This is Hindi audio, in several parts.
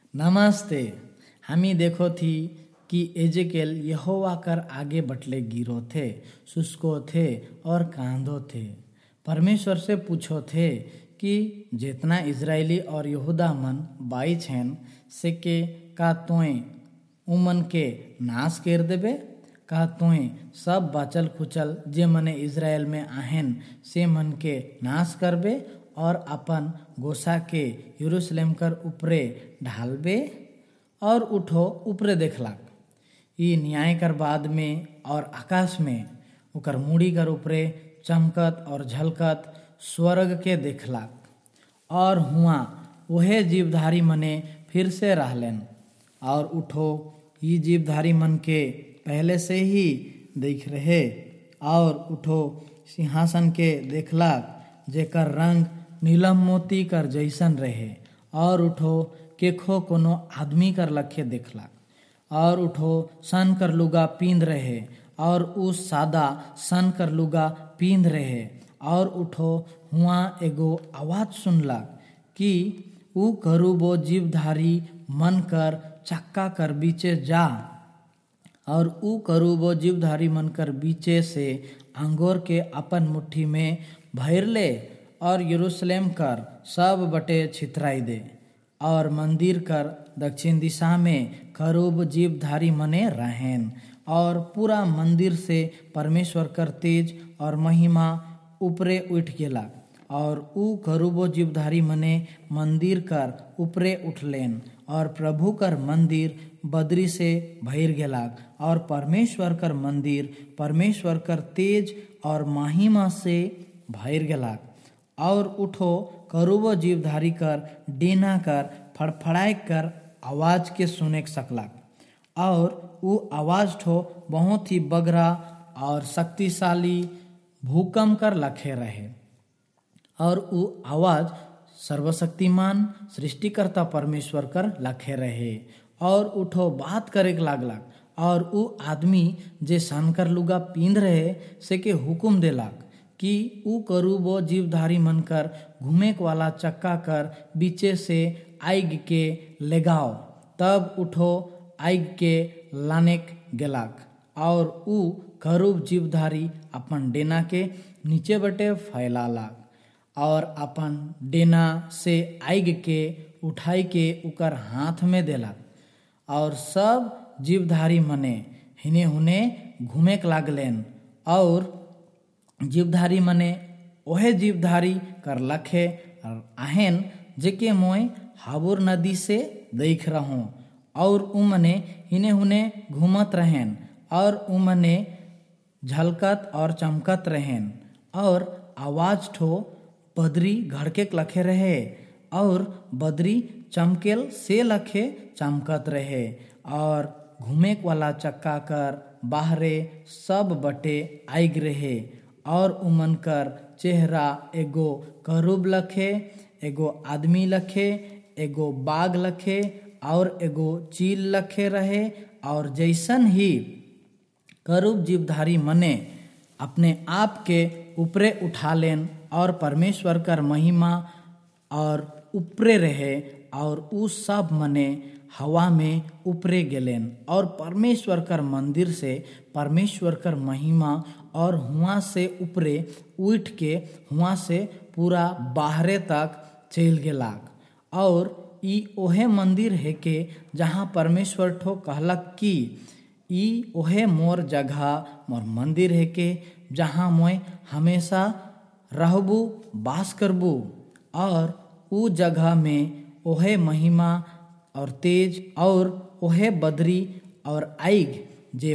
नमस्ते। हामी देखो थी कि एजेकेल यहोवा कर आगे बटले गिरो थे, सुस्को थे और कांदो थे। परमेश्वर से पूछो थे कि जितना इजरायली और यहूदा मन बाई छेन से के का तोय उमन के नाश कर देबे, का तोय सब बाचल खुचल जे मने इजराइल में आहेन से मन के नाश करबे और अपन गोसा के यरूशलेम कर ऊपरे ढालबे। और उठो ऊपरे देखलाक, ई न्याय कर बाद में और आकाश में उकर मुड़ी कर ऊपरे चमकत और झलकत स्वर्ग के देखलाक। और हुआ वहे जीवधारी मने फिर से रहलेन। और उठो ये जीवधारी मन के पहले से ही देख रहे। और उठो सिंहासन के देखलाक जेकर रंग नीलम मोती कर जैसन रहे। और उठो केखो कोनो आदमी कर लखे देखलाक। और उठो सन कर लुगा पींद रहे और उस सादा सन कर लुगा पींद रहे। और उठो हुआ एगो आवाज सुनलाक कि ऊ करूबो जीवधारी मन कर चक्का कर बीचे जा। और ऊ करूबो जीवधारी मन कर बीचे से अंगोर के अपन मुट्ठी में भर ले और यरूशलेम कर सब बटे छितराई दे। और मंदिर कर दक्षिण दिशा में करूब जीवधारी मने रहेन। और पूरा मंदिर से परमेश्वर कर तेज और महिमा ऊपरे उठ गेला। और ऊ करूबो जीवधारी मने मंदिर कर ऊपरे उठलेन। और प्रभु कर मंदिर बदरी से भर गेला। और परमेश्वर कर मंदिर परमेश्वर कर तेज और महिमा से भर गेला। और उठो करूबो जीवधारी कर डेना कर फड़फड़ाए कर आवाज के सुने सकलाक। और वो आवाज ठो बहुत ही बगरा और शक्तिशाली भूकंप कर लखे रहे। और वो आवाज सर्वशक्तिमान सृष्टिकर्ता परमेश्वर कर लखे रहे। और उठो बात करे लागलाक। और वो आदमी जे सनकर लुगा पींद रहे से के हुकुम देलाक कि ऊ करूबो जीवधारी मन कर घूमे वाला चक्का कर बीचे से आग के लेगाओ। तब उठो आग के लानेक गेलाक। और ऊ करूब जीवधारी अपन डेना के नीचे बटे फैलालाक। और अपन डेना से आग के उठाई के उकर हाथ में देलाक। और सब जीवधारी मने हिने हुने घूमेक लागलेन। और जीवधारी मने ओहे जीवधारी कर लखे आहेन जेके मोय हाबुर नदी से देख रहूं। और उमने हिने हुने घूमत रहेन। और उमने झलकत और चमकत रहेन। और आवाज ठो बदरी घड़के लखे रहे। और बदरी चमकेल से लखे चमकत रहे। और घूमेक वाला चक्का कर बाहरे सब बटे आग रहे। और उमन कर चेहरा एगो करूब लखे, एगो आदमी लखे, एगो बाग लखे और एगो चील लखे रहे। और जैसन ही करूब जीवधारी मने अपने आप के ऊपरे उठा लेन और परमेश्वर कर महिमा और ऊपरे रहे। और उस सब मने हवा में ऊपरे गेलेन। और परमेश्वर कर मंदिर से परमेश्वर कर महिमा और हुआ से ऊपरे उठ के हुआ से पूरा बाहरे तक चल गेलाक। और ई ओहे मंदिर है के जहाँ परमेश्वर ठो कहलक कि ई ओहे मोर जगह मोर मंदिर है के जहाँ मोय हमेशा रहबू बास करबू। और ऊ जगह में ओहे महिमा और तेज और ओहे बदरी और आग जे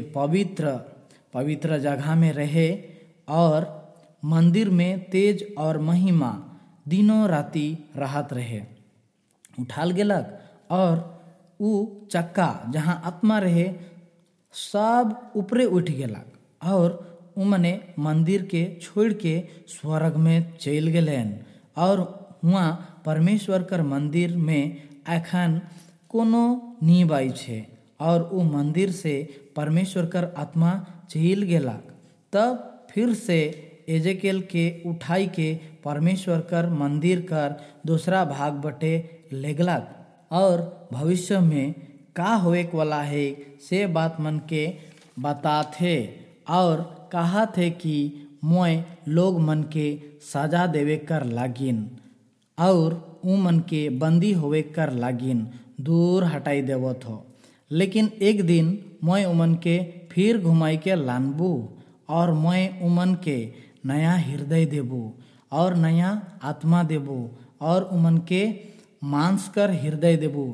पवित्र जगह में रहे। और मंदिर में तेज और महिमा दिनों राती रहत रहे। उठाल गेलक। और ऊ चक्का जहाँ आत्मा रहे सब ऊपरे उठ गेलक। और उमने मंदिर के छोड़ के स्वर्ग में चल गेलेन। और हुआ परमेश्वर कर मंदिर में एखन कोनो नी बाई छे। और ऊ मंदिर से परमेश्वर कर आत्मा चल गेलाक। तब फिर से एजेकेल के उठाई के परमेश्वर कर मंदिर कर दूसरा भाग बटे लेगलाक। और भविष्य में का होए वाला है से बात मन के बताथे और कहा थे कि मोय लोग मन के सजा देवे कर लागिन और ऊ मन के बंदी होवे कर लागिन दूर हटाई देवत हो। लेकिन एक दिन मोय उमन के फिर घुमाई के लानबू और मोय उमन के नया हृदय देबू और नया आत्मा देबू और उमन के मांस कर हृदय देबू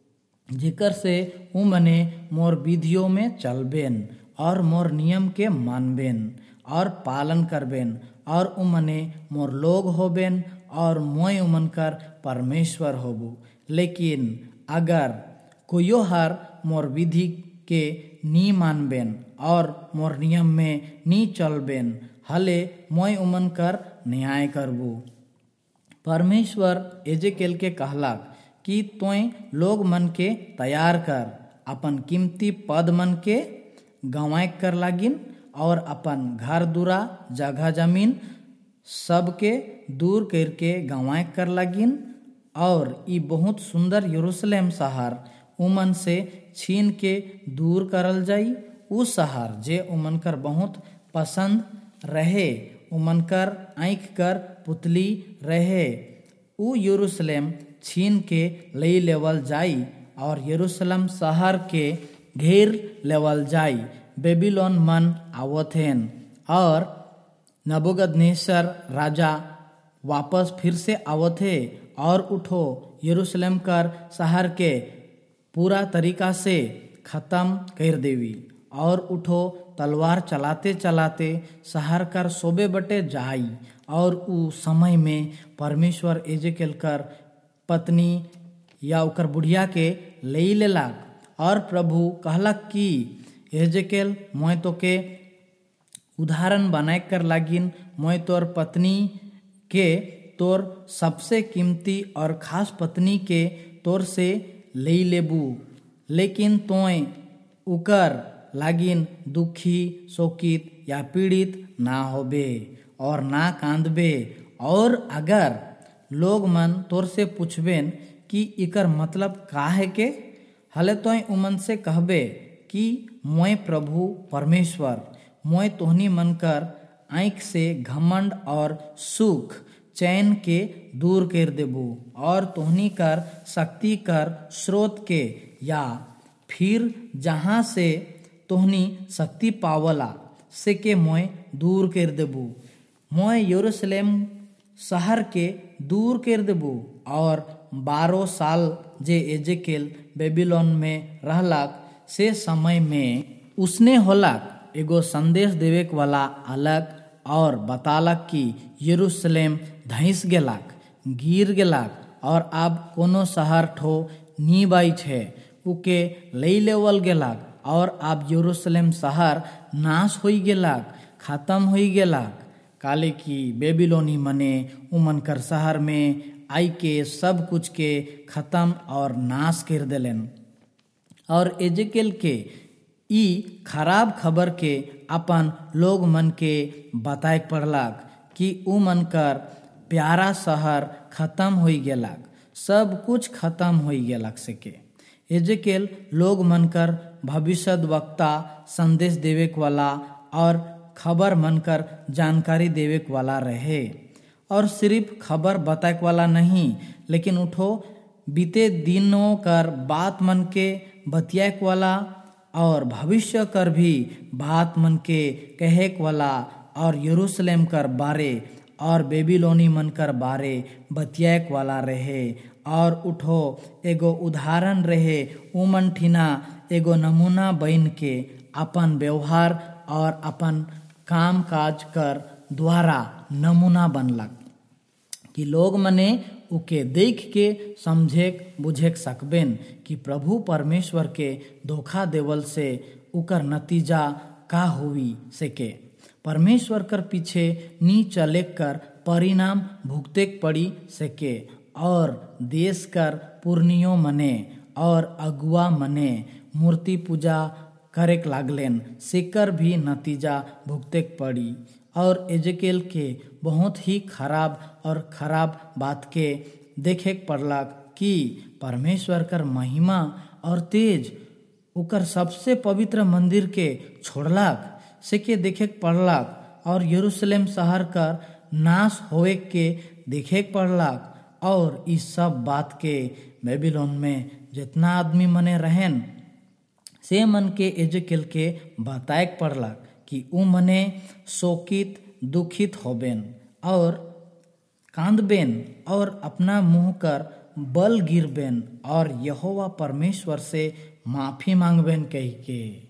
जेकर से उमने मोर विधियों में चलबेन और मोर नियम के मानबेन और पालन करबेन और उमने मोर लोग होबेन और मोय उमन कर परमेश्वर होबू। लेकिन अगर कोयो हर मोर विधि के नी मानबेन और मोर नियम में नी चलबेन हले मोय उमन कर न्याय करबू। परमेश्वर एजेकेल के कहलाक कि तोय लोग मन के तैयार कर अपन कीमती पद मन के गंवाए कर लागिन और अपन घर दुरा जगह जमीन सबके दूर करके गंवाए कर लागिन और ई बहुत सुंदर यरूशलेम शहर उमन से छीन के दूर करल जाई। उ शहर जे उमन कर बहुत पसंद रहे उमन कर आँख कर पुतली रहे उ यरूशलेम छीन के ले लेवल जाई और यरूशलेम शहर के घेर लेवल जाई। बेबीलोन मन आवथेन और नबूकदनेस्सर राजा वापस फिर से आवथे और उठो यरूशलेम कर शहर के पूरा तरीका से ख़त्म कर देवी और उठो तलवार चलाते चलाते शहर कर सोबे बटे जाई। और उ समय में परमेश्वर एजेकेल कर पत्नी या उकर बुढ़िया के ले लेलाक और प्रभु कहलक कि एजेकेल मोय तो के उदाहरण बनाए कर लागिन मोय तोर पत्नी के तोर सबसे कीमती और खास पत्नी के तोर से ले लेबू। लेकिन तोय उकर लागिन दुखी शोकित या पीड़ित ना होबे और ना कांदबे। और अगर लोग मन तोर से पूछबेन कि इकर मतलब का है के हले तोय उमन से कहबे कि मोय प्रभु परमेश्वर मोय तोहनी मन कर आँख से घमंड और सुख चैन के दूर कर देबू और तोहनी कर शक्ति कर स्रोत के या फिर जहाँ से तोहनी शक्ति पावला से के मोय दूर कर देबू। मोय यरूशलेम शहर के दूर कर देबू और 12 साल जे एजेकेल बेबीलोन में रहलाक से समय में उसने होलाक एगो संदेश देवे वाला अलग और बतालक कि यरूशलेम धंस गेलाक गिर गेलाक और अब कोनो शहर ठो नी बाई छे उके ले लेवल गेलाक और अब यरूशलेम शहर नाश होई गेलाक खत्म होई गेलाक काले की बेबीलोनी मने उमन कर शहर में आई के सब कुछ के खत्म और नाश कर देलन। और एजेकेल के ई खराब खबर के अपन लोग मन के बताए पड़लाक कि उ मन कर प्यारा शहर खत्म होई गेलाक सब कुछ खत्म होई गेलाक से के एजेकेल लोग मन कर भविष्यद्वक्ता संदेश देवे वाला और खबर मनकर जानकारी देवे वाला रहे और सिर्फ खबर बताए वाला नहीं लेकिन उठो बीते दिनों कर बात मन के बतियाए वाला और भविष्य कर भी बात मन के कहे वाला और यरूशलेम कर बारे और बेबीलोनी मन कर बारे बतियाए वाला रहे। और उठो एगो उदाहरण रहे उमन ठिना एगो नमूना बन के अपन व्यवहार और अपन काम काज कर द्वारा नमूना बनलक कि लोग मने उके देख के समझेक बुझेक सकबेन कि प्रभु परमेश्वर के धोखा देवल से उकर नतीजा का हुई से के परमेश्वर कर पीछे नी चले कर परिणाम भुगते पड़ी सके और देश कर पुरनियो मने और अगुआ मने मूर्ति पूजा करेक लागलेन सेकर भी नतीजा भुगते पड़ी। और एजेकेल के बहुत ही खराब बात के देखे पड़लक कि परमेश्वर कर महिमा और तेज उकर सबसे पवित्र मंदिर के छोड़लाक से के देखे पड़लाक और यरूशलेम शहर कर नाश होए के देखे पड़लाक। और इस सब बात के बेबीलोन में जितना आदमी मने रहन से मन के एजेकेल के बताए पड़लाक कि उ मने शोकित दुखित होबेन और कांदबेन और अपना मुंह कर बल गिरबेन और यहोवा परमेश्वर से माफी मांगबेन कह के।